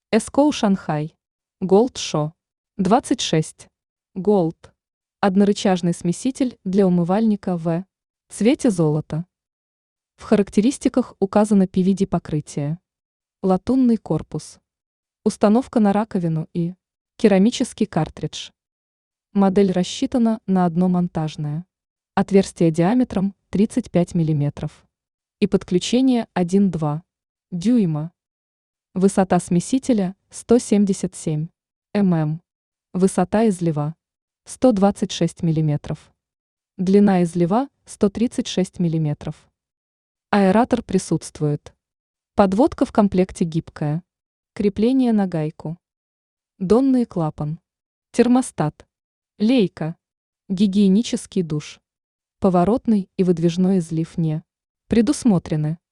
Эскоу Шанхай. Голд Шо. 26. Голд. Однорычажный смеситель для умывальника в цвете золота. В характеристиках указано PVD покрытие. Латунный корпус. Установка на раковину и керамический картридж. Модель рассчитана на одно монтажное. Отверстие диаметром 35 мм. И подключение 1,2 дюйма. Высота смесителя 177 мм. Высота излива 126 мм. Длина излива 136 мм. Аэратор присутствует. Подводка в комплекте гибкая. Крепление на гайку. Донный клапан. Термостат. Лейка. Гигиенический душ. Поворотный и выдвижной излив не предусмотрены.